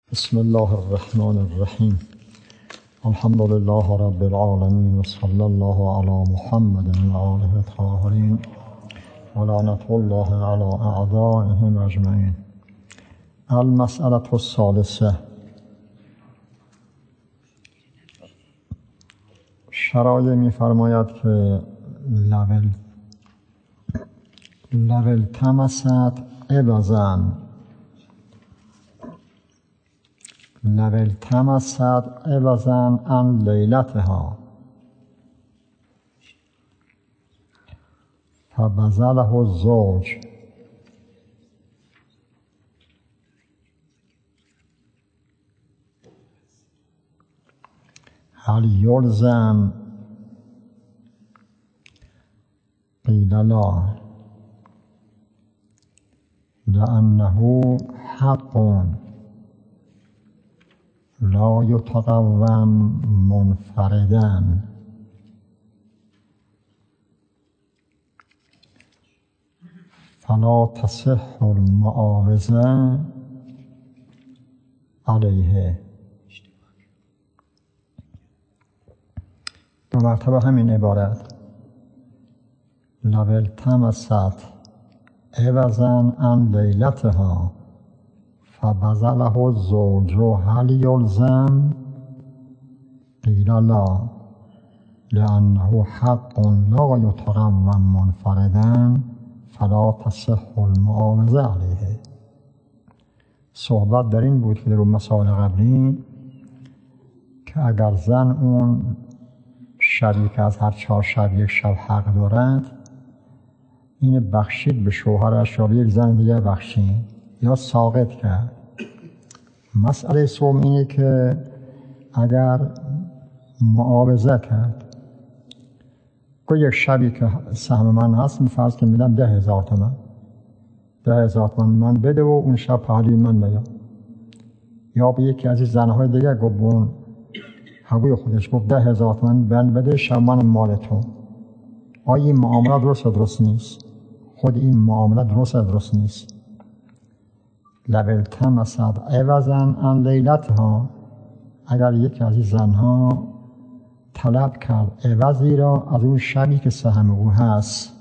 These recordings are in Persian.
بسم الله الرحمن الرحیم. الحمد لله رب العالمین و صلی الله علی محمد و آله الطاهرین و لعنة الله علی اعدائهم اجمعین. المسألة الثالثة. شرایع می‌فرماید که لو التمست عوضا عن لیلتها فبذله الزوج هل یلزم؟ قیل لا، لأنه حق لا یتقوم منفردا فلا تصح المعاوضة علیه. دو مرتبه همین عبارت لو التمست عوضا عن لیلتها فبذله الزوج هل یلزم؟ قیل لا، لأنه حق لا یتقوم منفردا فلا تصح المعاوضة علیه. صحبت در این بود که در مسائل قبلی که اگر زن اون شبی که از هر 4 شب یک شب حق دارد، این بخشید به شوهرش یا یک زن دیگر بخشید یا ساقط کرد. مسئله سوم اینه که اگر معاوضه کرد، که یک شبی که سهم من هست، فرض که میدم 10,000 تومان، 10,000 تومان من بده و اون شب پهلوی من بیا. یا به یکی از این زنهای دیگر گفت اون هوای خودش گفت 10,000 تومان بند بده، شب من مال تو. آیا این معامله درست نیست؟ خود این معامله درست نیست. لو التمست عوضا عن لیلتها، اگر یکی از این زنها طلب کرد عوضی را از اون شبی که سهم او هست،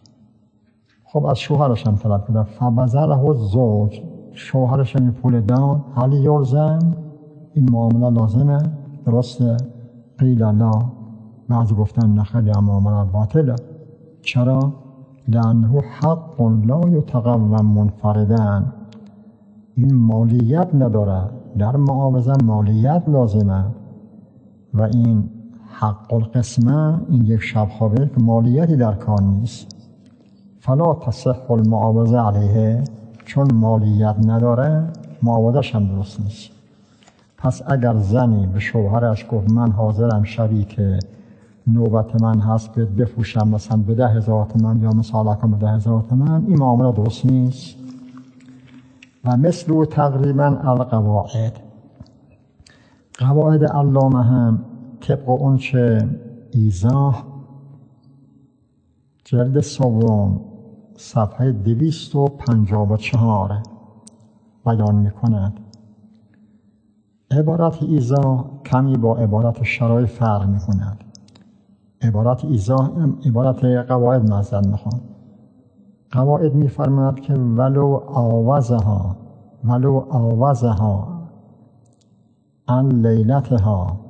خب از شوهرش هم طلب کرد، فبذله الزوج، شوهرش هم پول داد، هل یلزم؟ این معامله لازمه؟ درسته؟ قیل لا، بعضی گفتن نخیلی معامله باطله. چرا؟ لأنه حق لا یتقوم منفردا، این مالیت نداره، در معاوضه مالیت لازمه و این حق القسمه، این یک شب خوابه که مالیتی در کار نیست. فلا تصح المعاوضه علیه، چون مالیت نداره معاوضه‌ش هم درست نیست. پس اگر زنی به شوهرش گفت من حاضرم شبی که نوبت من هست بفروشم مثلا به 10,000 تومان یا مثلا به 10,000 تومان، این معامله درست نیست. و مثل تقریبا القواعد، قواعد علامه هم طبق اون چه ایضاح جلد سوم صفحه 254 بیان میکند. عبارت ایضاح کمی با عبارت شرایع فرق میکند. عبارت ایضاح عبارت قواعد معذرت میخوام. قواعد می‌فرماید که ولو آوازها عن لیلتها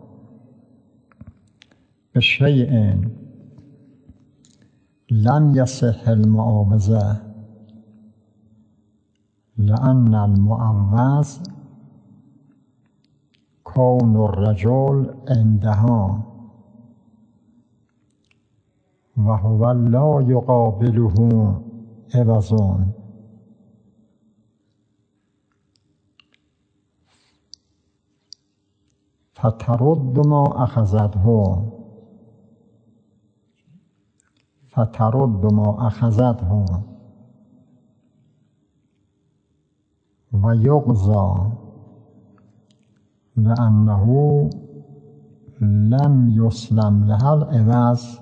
بشیء لم یصح المعاوضه، لأن المعوض کون الرجل عندها و هو لا یقابله عوضون فترد ما اخذته و یقضى لأنه لم یسلم لها العوض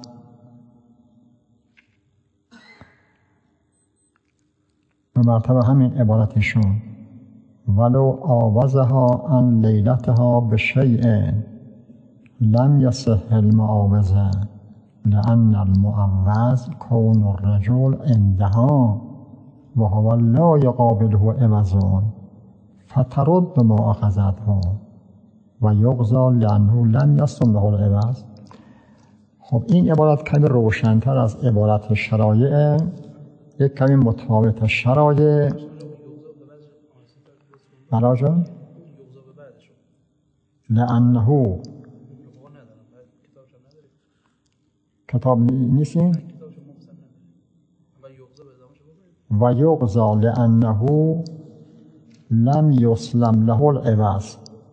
به مرتبه همین عبارتشون ولو آوزها عن لیلتها بشیء لم یصح المعاوضه لأن المعوض کون الرجل عندها و هو لا یقابله عوض فترد ما اخذته و یغزى لأنه لم یسلم له العوض. خب این عبارت کمی روشن‌تر از عبارت شرایع، یک کمی متفاوت. شرایع براجان لأنه کتاب نیستیم و یغزى لأنه لم یسلم له العوض.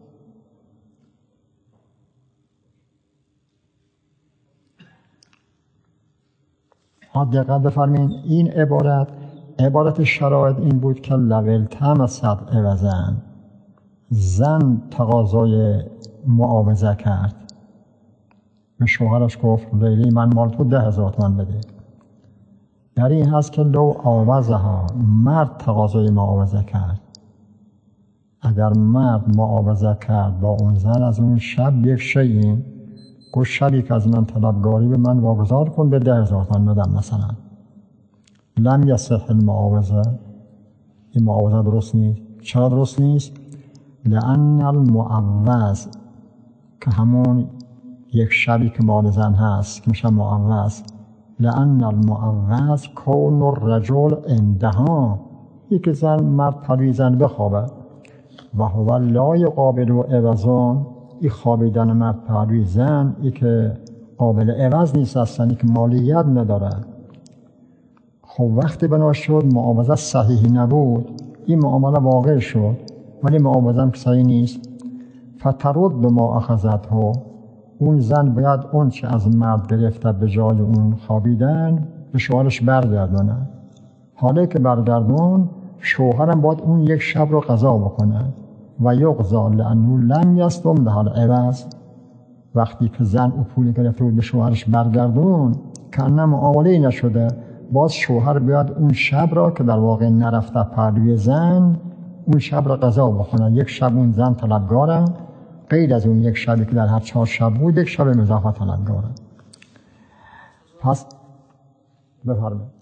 دقت بفرمایید، این عبارت شرایط این بود که لو التمست عوضا، زن تقاضای معاوضه کرد، به شوهرش گفت لیلی من مال تو 10,000 تومان بده. در این هست که لو آوزها، مرد تقاضای معاوضه کرد. اگر مرد معاوضه کرد با اون زن از اون شب یک شیء، گفت شبی که از من طلبگاری به من واگذار کن به 10,000 تومان بدم مثلا، لم یصح المعاوضه، این معاوضه درست نیست. چرا درست نیست؟ لأن المعوض که همون یک شبی که مال زن هست که میشه معوض، لأن المعوض کون الرجل عندها، یک زن مرد پروی زن بخوابه و هو لا یقابل عوض، این خوابیدن مرد پروی زن ای که قابل عوض نیست، اصلا ای که مالیت نداره. خب وقتی بنا شد معاوضه صحیحی نبود، این معامله واقع شد ولی معاوضه هم صحیح نیست. فترد ما اخذته، اون زن باید اون چه از مرد گرفته به جای اون خوابیدن به شوهرش برگردونه. حالا که برگردون، شوهرم باید اون یک شب رو قضا بکنه و یغزى لأنه لم یسلم له العوض. وقتی که زن او پولی گرفته بود به شوهرش برگردون، کأنه معامله‌ای نشده، باز شوهر بیاد اون شب را که در واقع نرفته پروی زن، اون شب را قضا بکنه. یک شب اون زن طلبگاره، غیر از اون یک شبی که در هر 4 شب بود، یک شب اضافه طلبگاره. پس بفرمایید.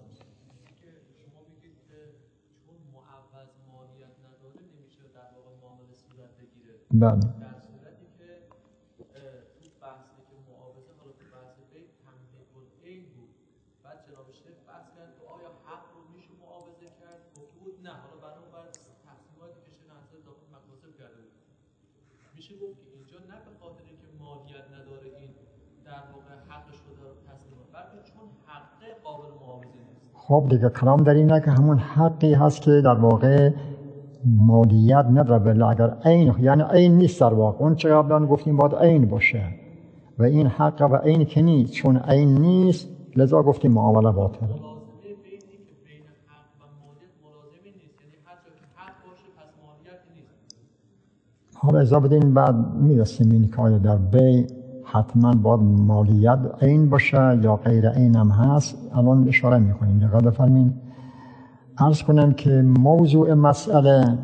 بله. در صورتی که تو بحثی که معاوضه حالا تو بحث بیت تملیک العین بود، بعد جناب شیخ بحث کرد که آیا حق رو میشه معاوضه کرد؟ گفته بود نه، حالا بنابر تقسیماتی که شیخ حضرت داخل مکاسب کرده بود میشه گفت که اینجا نه به خاطر که مالیت نداره این در واقع حقش رو داره تسلیم، بلکه چون حق قابل معاوضه نیست. خب دیگه کلام در اینه که همون حقی هست که در واقع مالیت نداره، ولی اگر عین، یعنی عین نیست در واقع، اون چه قبلا گفتیم باید عین باشه و این حق و عین که نیست، چون عین نیست لذا گفتیم معامله باطله. ملازمه بینی که بین حق و مالیت ملازمه نیست، یعنی حتی که حق باشه پس مالیت نیست. حالا اضافه بدین بعد میرسیم این که آیا در بیع حتما باید مالیت عین باشه یا غیر عین هم هست، الان اشاره میکنیم. دقیقا بفرمین. عرض کنم که موضوع مسئله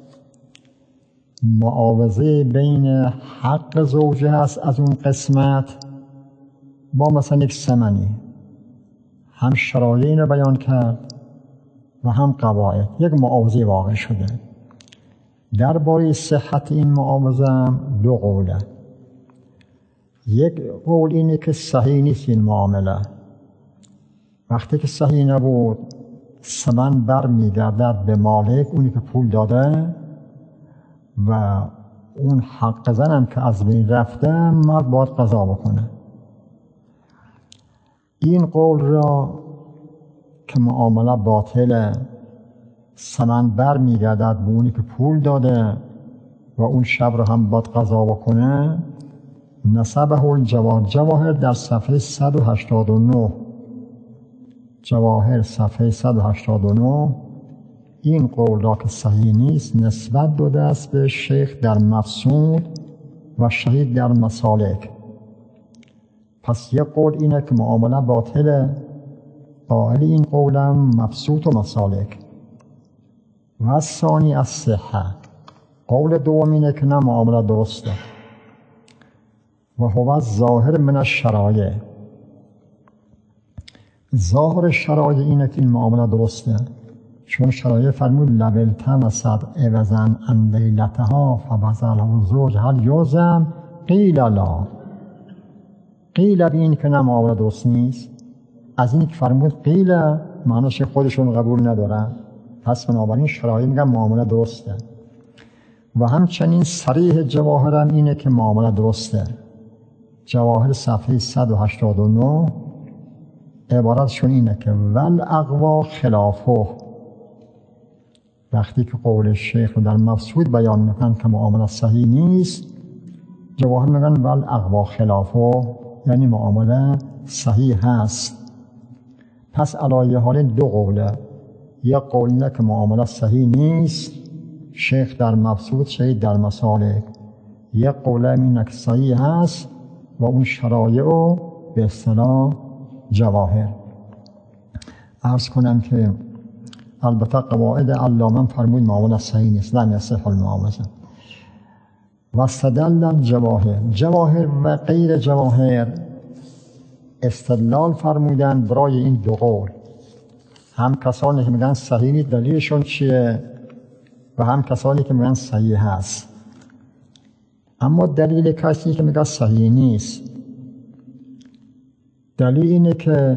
معاوضه بین حق زوجه هست از اون قسمت با مثلا یک ثمنی، هم شرایط رو بیان کرد و هم قواعد، یک معاوضه واقع شده. درباره صحت این معاوضه هم 2 قوله. یک قول اینه که صحیح نیست این معامله. وقتی که صحیح نبود، ثمن بر میگردد به مالک، اونی که پول داده، و اون حق زنم که از بین رفته مرد باید قضا بکنه. این قول را که معامله باطله، ثمن بر میگردد به اونی که پول داده و اون شب را هم باید قضا بکنه، نسبه الجواهر در صفحه 189، جواهر صفحه 189 این قول را که صحیح نیست نسبت داده است به شیخ در مفصول و شهید در مسالک. پس یک قول اینه که معامله باطله، قائل این قولم مبسوط و مسالک. و ثانی از صحه، قول دوم اینه که نه معامله درسته. و هو ظاهر من الشرایع، ظاهر شرایع اینه که این معامله درسته، چون شرایع فرمود لو التمست عوضا عن لیلتها فبذله زوج هل یوزم قیل لا. قیل به این که نه معامله درست نیست، از این که فرمود قیل معنیش خودشون قبول ندارن، پس بنابراین شرایع میگن معامله درسته. و همچنین صریح جواهر هم اینه که معامله درسته. جواهر صفحه 189 عبارتشون اینه که ول اقوا خلافه، وقتی که قول شیخ رو در مبسوط بیان میکنن که معامله صحیح نیست، جواهر میگن ول اقوا خلافه، یعنی معامله صحیح هست. پس علایه حال دو قوله، یک قول اینه که معامله صحیح نیست، شیخ در مبسوط شیخ در مسالک، یک قول اینه که صحیح هست و اون شرایع رو به اصطلاح جواهر. عرض کنم که البته قواعد علامه فرمود معامله صحیح نیست، لم یصح المعامله. و استدل جواهر و غیر جواهر استدلال فرمودن برای این دو قول، هم کسانی که میگن صحیح دلیلشون چیه و هم کسانی که میگن صحیح هست. اما دلیل کسی که میگه صحیح نیست، دلیل اینه که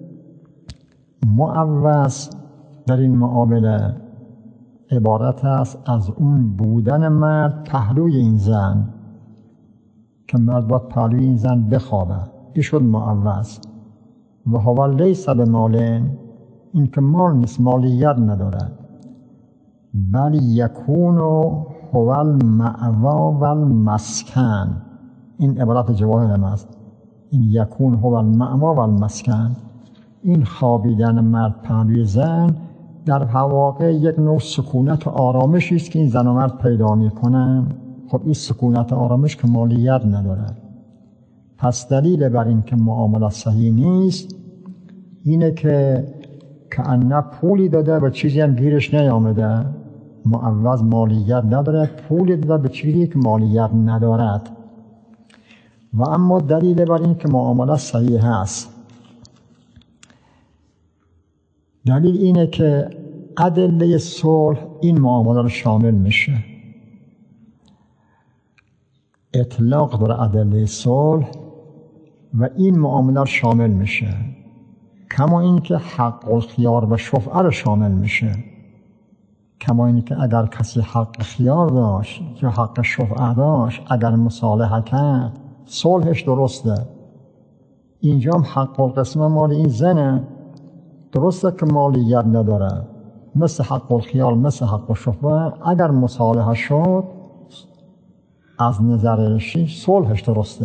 معوض در این معامله عبارت است از اون بودن مرد پهلوی این زن، که مرد باید پهلوی این زن بخوابه، این شد معوض. و هو لیس بمالین، این که مال نیست، مالیت نداره، بل یکون هو المأوا و المسکن. این عبارت جواهر است، این یکون هو المأوا و المسکن، این خوابیدن مرد پهلوی زن در واقع یک نوع سکونت و آرامشی است که این زن و مرد پیدا میکنن. خب این سکونت و آرامش که مالیت نداره، پس دلیل بر این که معامله صحیح نیست اینه که کأنه پولی داده به چیزی هم گیرش نیامده، معوض مالیت نداره، پولی داده به چیزی که مالیت ندارد. و اما دلیل بر این که معامله صحیح هست، دلیل اینه که ادله صلح این معامله رو شامل میشه. اطلاق داره ادله صلح و این معامله رو شامل میشه، کما این که حق الخیار و شفعه رو شامل میشه، کما این که اگر کسی حق خیار داشت یا حق شفعه داشت، اگر مصالحه کرد صلحش درسته. اینجا هم حق القسمه مال این زنه، درسته که مالیت نداره، مثل حق الخیار مثل حق الشفعه، اگر مصالحه شد از نظرشی صلحش درسته.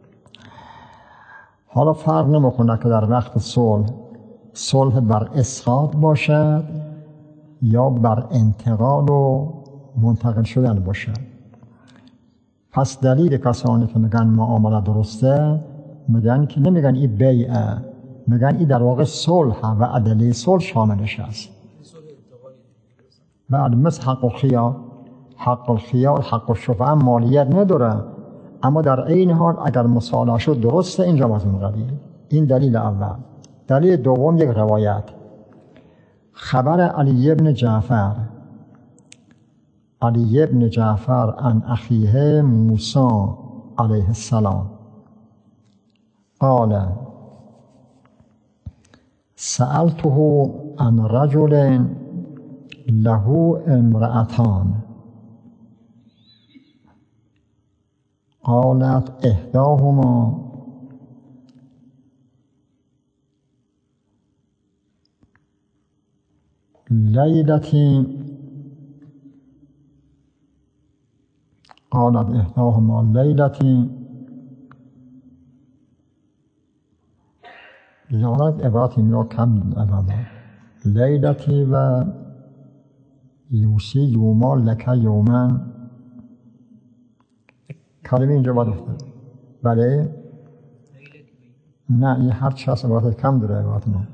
حالا فرق نمیکنه که در وقت صلح بر اسقاط باشد یا بر انتقال و منتقل شدن باشد. پس دلیل کسانی که میگن معامله درسته، میگن که نمیگن این بیعه، میگن این در واقع صلح و ادله صلح شاملش است. بعد مثل حق الخیار حق الشفعه مالیت نداره، اما در این حال اگر مصالحه شد درسته، اینجا از اون قبیل. این دلیل اول. دلیل دوم یک روایت، خبر علی ابن جعفر عن اخیه موسی علیه السلام قال سألته عن رجل له امرأتان قالت احداهما لیلتی یادت عبارت این را کم لیلتی و یوسی یوما لکه یومن، کلمه اینجا باید افتاد. بله نه این هر چه هست عبارت کم داره عبارت ما.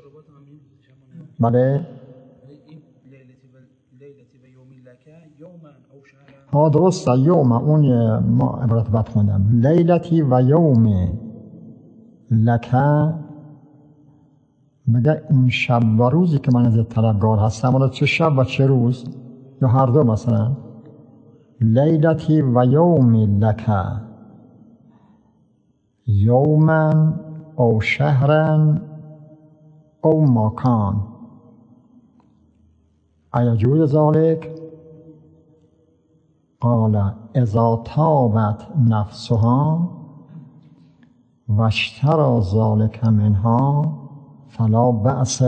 بله لیلتی و یومی لکه یوم ها درست یوم اون ما عبارت بد خوندم لیلتی و یوم لکه میگه این شب و روزی که من ازت طلبگار هستم حالا چه شب و چه روز یا هر دو مثلا لیلتی و یوم لکه یوما او شهرا او مکان ایجوز ذالک قال اذا طابت نفسها و اشترى ذلك منها فلا بأس.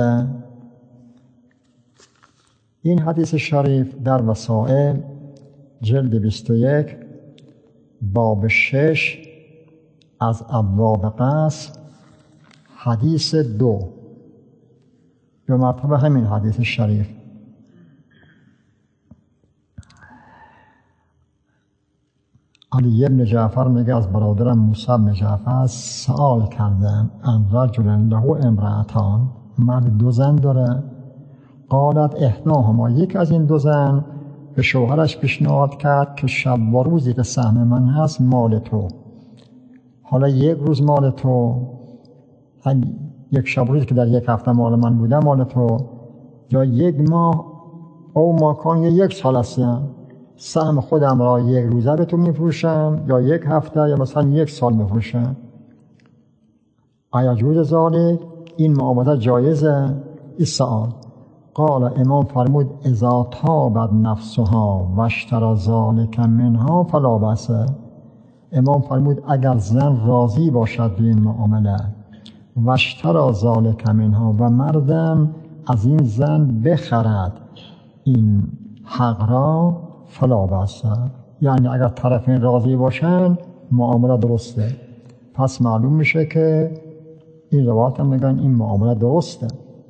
این حدیث شریف در وسائل جلد 21 باب 6 از ابواب قصر حدیث 2 دو مرتبه همین حدیث شریف. علی ابن جعفر میگه از برادرم موسی بن جعفر سوال کردم ان رجل له امرأتان، مرد دو زن داره، قالت احداهما، یک از این دو زن به شوهرش پیشنهاد کرد که شب و روزی که سهم من هست مال تو، حالا یک روز مال تو، یک شب روزی که در یک هفته مال من بوده مال تو، یا یک ماه او ماکان یا یک سال هستم، سهم خودم را یک روزه به تو میفروشم یا یک هفته یا مثلا یک سال میفروشم. ایجوز ذالک، این معامله جایزه؟ این سوال. قال امام فرمود اذا طابت نفسها و اشتری ذلک منها فلا بأس. امام فرمود اگر زن راضی باشد به این معامله و اشتری ذلک منها و مردم از این زن بخرد این حق را فلا بأس، یعنی اگر طرفین راضی باشن معامله درسته. پس معلوم میشه که این روایت هم میگن این معامله درسته.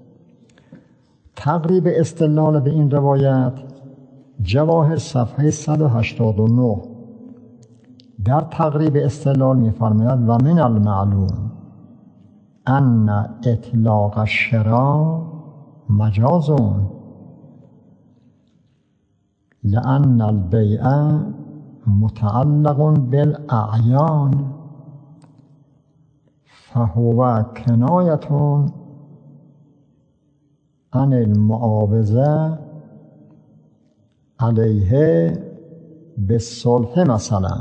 تقریب استدلال به این روایت جواهر صفحه 189 در تقریب استدلال میفرماید و من المعلوم ان اطلاق الشراء مجاز لأن البيع متعلق بالأعيان فهو کنایة عن المعاوضة علیه بالصلح. مثلا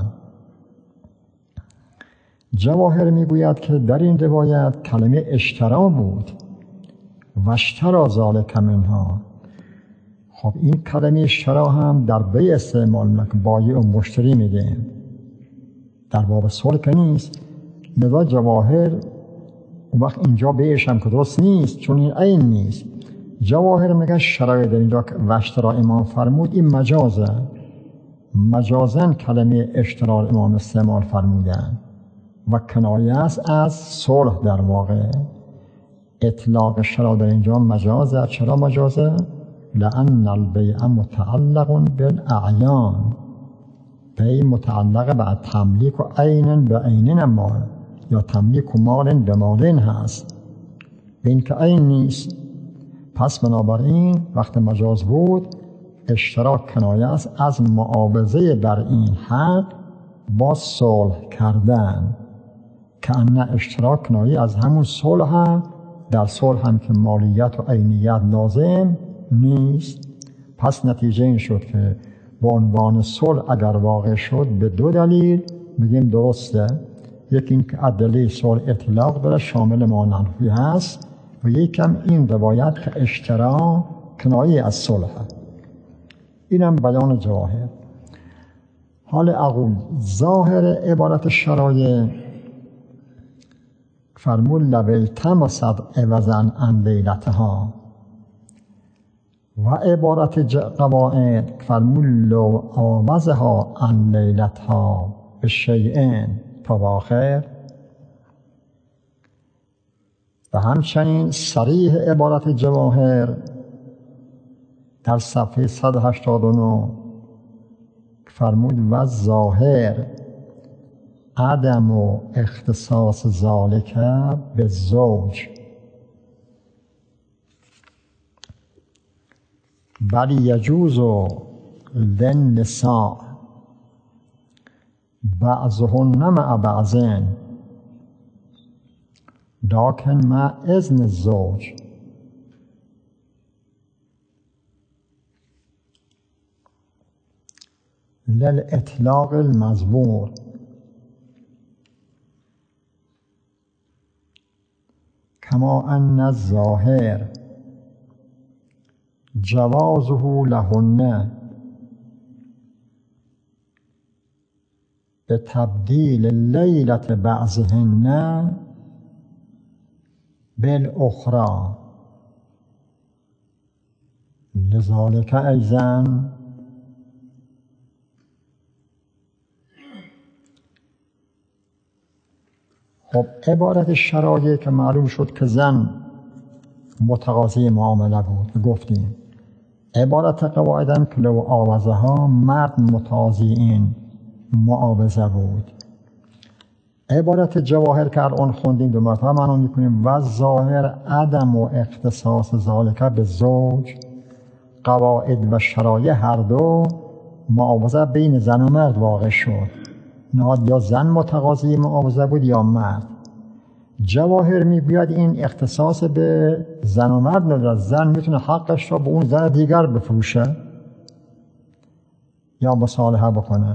جواهر میگوید که در این روایت کلمه اشترا بود و اشتری ذلک منها. خب این کلمه اشترا هم در بیع استعمال میکنه، بایع و مشتری میگه، در باب صلح که نیست. لذا جواهر اون وقت اینجا بیعش هم که درست نیست چون این عین نیست. جواهر میگه شرایط در اینجا که اشترا امام فرمود این مجازه، مجازن کلمه اشترا امام استعمال فرمودن و کنایه است از صلح. در واقع اطلاق شرا در اینجا مجازه. چرا مجازه؟ لأن البيع متعلق بالاعیان، بیع متعلق به تملیک و عین به عین مال یا تملیک و مال به مالین هست، به این که عین نیست. پس بنابراین وقت مجاز بود اشتراک کنایه است از معاوضه بر این حق با صلح کردن، که ان اشتراک کنایه از همون صلح، در صلح هم که مالیت و عینیت لازم نیست. پس نتیجه این شد که با عنوان صلح اگر واقع شد به دو دلیل میگیم درسته. یکی این که ادله صلح اطلاق داره شامل مانعی هست و یکم این روایت که اشترا کنایه از صلح. اینم بیان جواهر. حال اقول ظاهر عبارت شرایع فرمول لو التمست عوضا عن لیلتها و عبارت قواعد فرمول لو آوزها عن لیلتها به شیئین فواخر. و همچنین صریح عبارت جواهر در صفحه 189 فرمود و ظاهر عدم و اختصاص ذالک به زوج بل یجوز للنساء بعضهن مع بعضین لکن مع اذن الزوج. للاطلاق المذکور کما ان الظاهر جوازه لهن به تبدیل لیلة بعضهن بالاخرى. لذلك ایضا خب عبارت شرایع که معلوم شد که زن متقاضی معامله بود گفتیم. عبارت قواعدم که لو آوازه ها مرد متقاضی این معاوضه بود. عبارت جواهر که الان خوندیم دو مرتبه معنا میکنیم و ظاهر عدم و اختصاص ذالک به زوج. قواعد و شرایع هر دو معاوضه بین زن و مرد واقع شد. نهاد یا زن متقاضی معاوضه بود یا مرد. جواهر میگوید این اختصاص به زن و مرد ندارد. زن میتونه حقش را به اون زن دیگر بفروشه یا مصالحه بکنه.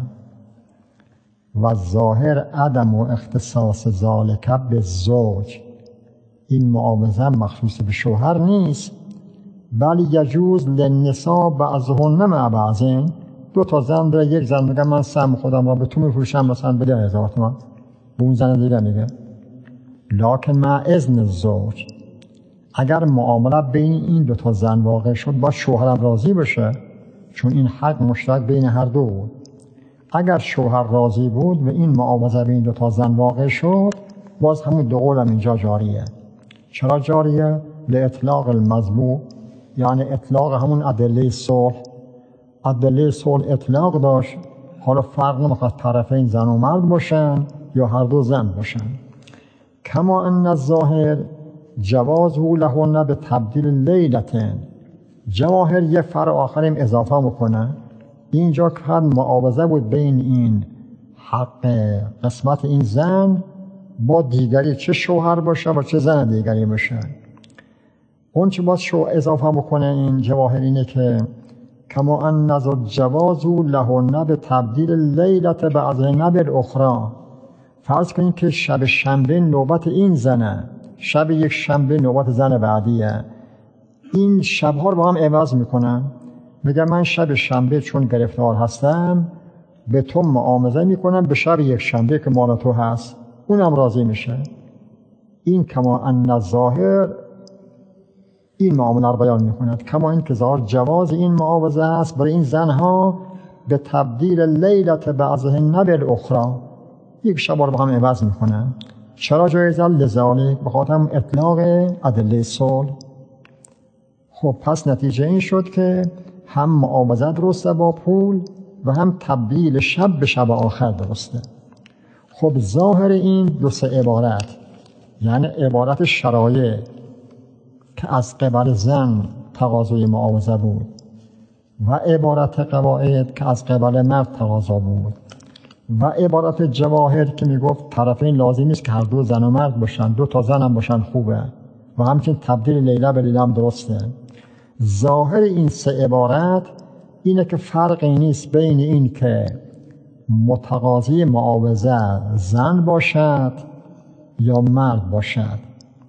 و ظاهر عدم و اختصاص ذالک به زوج، این معاوضه مخصوص به شوهر نیست، بل یجوز للنساء بعضهن مع بعضین. دو تا زن داره، یک زن میگه من سهم خودم را به تو میفروشم مثلا بده 1000 تومان، به اون زن دیگه میگه لکن مع اذن الزوج. اگر معامله بین این دو تا زن واقع شد باید شوهرم راضی بشه، چون این حق مشترک بین هر دو بود. اگر شوهر راضی بود و این معاوضه بین دو تا زن واقع شد باز همون دو قولم اینجا جاریه. چرا جاریه؟ لاطلاق المذکور، یعنی اطلاق همون ادله صلح. ادله صلح اطلاق داشت، حالا فرق نمی‌کنه طرفین زن و مرد باشن یا هر دو زن باشن. کما ان الظاهر جوازه لهن به تبدیل لیلتین. جواهر یه فرع آخریم اضافه میکنه. اینجا که معاوضه بود بین این حق قسمت این زن با دیگری، چه شوهر باشه و چه زن دیگری باشه. اون چه باید اضافه بکنه این جواهر اینه که کما ان جوازه لهن به تبدیل لیلت بعضهن بالاخرى. فرض کنید که شب شنبه نوبت این زنه، شب یک شنبه نوبت زن بعدیه. این شبها رو با هم عوض میکنن. میگه من شب شنبه چون گرفتار هستم به تو معامله میکنم به شب یک شنبه که مال تو هست، اونم راضی میشه. این کما ان الظاهر این معامله رو بیان میکند. کما این که ظاهر جواز این معاوضه است برای این زنها به تبدیل لیلت بعضهن بالاخرى. یک شب رو با هم عوض میکنن. چرا جایزه؟ لذالک، بخاطر اطلاق ادله صلح. خب پس نتیجه این شد که هم معاوضه درسته با پول و هم تبدیل شب به شب آخر درسته. خب ظاهر این دو سه عبارت، یعنی عبارت شرایع که از قبل زن تقاضای معاوضه بود و عبارت قواعد که از قبل مرد تقاضا بود و عبارت جواهر که میگفت طرفین لازم نیست که هر دو زن و مرد باشن، دو تا زن هم باشن خوبه و همچنین تبدیل لیله به لیله هم درسته. ظاهر این سه عبارت اینه که فرقی نیست بین این که متقاضی معاوضه زن باشد یا مرد باشد،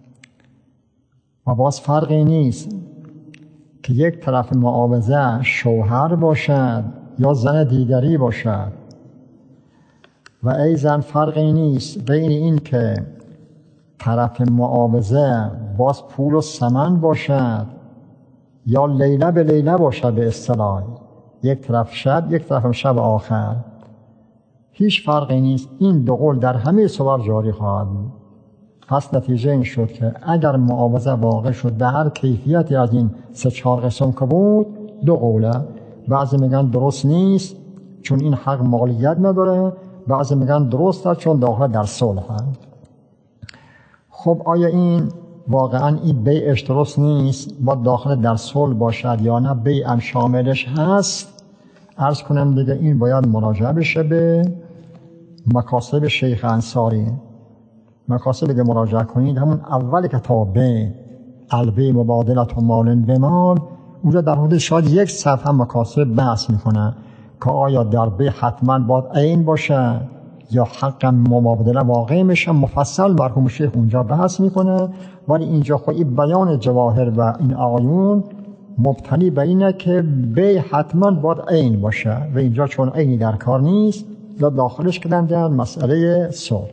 و باز فرقی نیست که یک طرف معاوضه شوهر باشد یا زن دیگری باشد، و ایضا فرقی نیست بین این که طرف معاوضه باز پول و ثمن باشد یا لیله به لیله باشد. به اصطلاح یک طرف شب یک طرف شب آخر، هیچ فرقی نیست. این دو قول در همه صور جاری خواهد بود. پس نتیجه این شد که اگر معاوضه واقع شد به هر کیفیتی از این 3-4 قسم که بود، دو قوله. بعضی میگن درست نیست چون این حق مالیت نداره، بعضی میگن درسته چون داخل در صلح هست. خب آیا این واقعا این بیعش درست نیست، با داخل در صلح باشد یا نه بیع هم شاملش هست؟ عرض کنم دیگه این باید مراجعه بشه به مکاسب شیخ انصاری، مکاسب که مراجعه کنید همون اول کتاب بیع، البیع مبادلة مال بمال، اونجا در حدود شاید یک صفحه مکاسب بحث میکنه که آیا در بیع حتما باید عین باشه یا حق مبادله واقع میشه. مفصل مرحوم شیخ اونجا بحث میکنه، ولی اینجا خود این بیان جواهر و این آیون مبتنی به اینه که بیع حتما باید عین باشه و اینجا چون عینی در کار نیست یا داخلش کردن در مسئله صلح.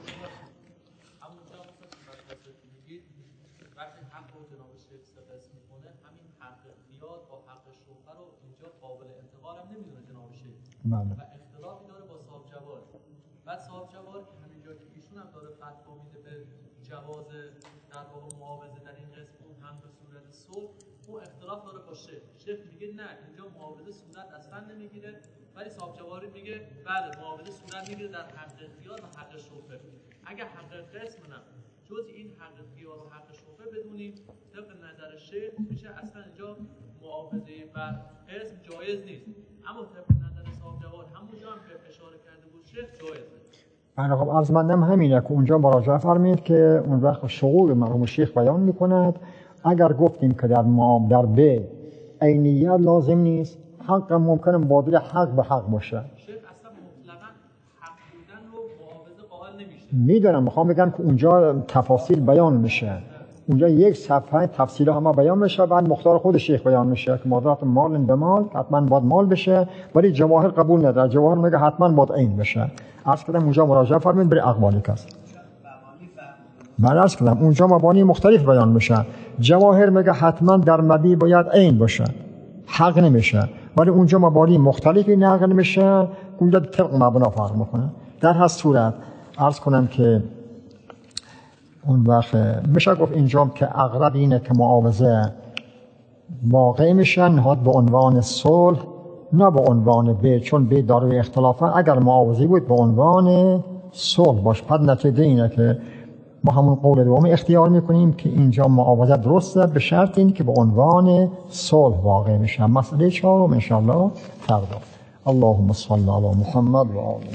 و اختلافی داره با صاحب جوار. بعد صاحب جوار که همینجا که ایشون هم داره فتوا میده به جواز در واقع معاوضه در این قسم، اون هم به صورت صلح، اون اختلاف داره با شیخ میگه نه اینجا معاوضه صورت اصلا نمیگیره، ولی صاحب جواری میگه بله معاوضه صورت میگیره در حق اختیار و حق شبهه. اگر حق قسم نه جز این حق اختیار و حق شبهه بدونیم، طبق نظر شیخ میشه اصلا اینجا معاوضه و قسم جایز نیست. اما طبق نظر صاحب جواد همونجا هم که اشاره کرده بود شیخ جایزه. من خب عرض مندم همینه که اونجا مراجعه فرمید که اون وقت شغول مرحوم شیخ بیان میکند. اگر گفتیم که در بیع عینیت لازم نیست، حق ممکنه مبادله حق به حق باشه. شیخ اصلا مطلقاً حق بودن رو معاوضه قائل نمیشه. میدونم، میخوام بگم که اونجا تفاصیل بیان میشه. اونجا یک صفحه تفصیل همه بیان میشه، بعد مختار خود شیخ بیان میشه که مبادلات مال به مال حتما باید مال بشه، ولی جواهر قبول نداره. جواهر میگه حتما باید عین بشه. عرض کردم اونجا مراجعه فرمایید برای اقوالی کس. من عرض کردم اونجا مبانی مختلف بیان میشه. جواهر میگه حتما در مبیع باید عین باشه، حق نمیشه، ولی اونجا مبانی مختلفی نقل میشه، اونجا طبق مبنا فرق میکنه. در هر صورت عرض کنم که اون وقت میشه گفت اینجا که اقرب اینه که معاوضه واقع میشه نهاد به عنوان صلح نه به عنوان بیع، چون بیع دارای اختلافه. اگر معاوضه بود به عنوان صلح باش، پس نتیجه اینه که ما همون قول دوم اختیار میکنیم که اینجا معاوضه درسته به شرط این که به عنوان صلح واقع میشه. مسئله 4 ان شاء الله فردا. اللهم صل علی محمد و آله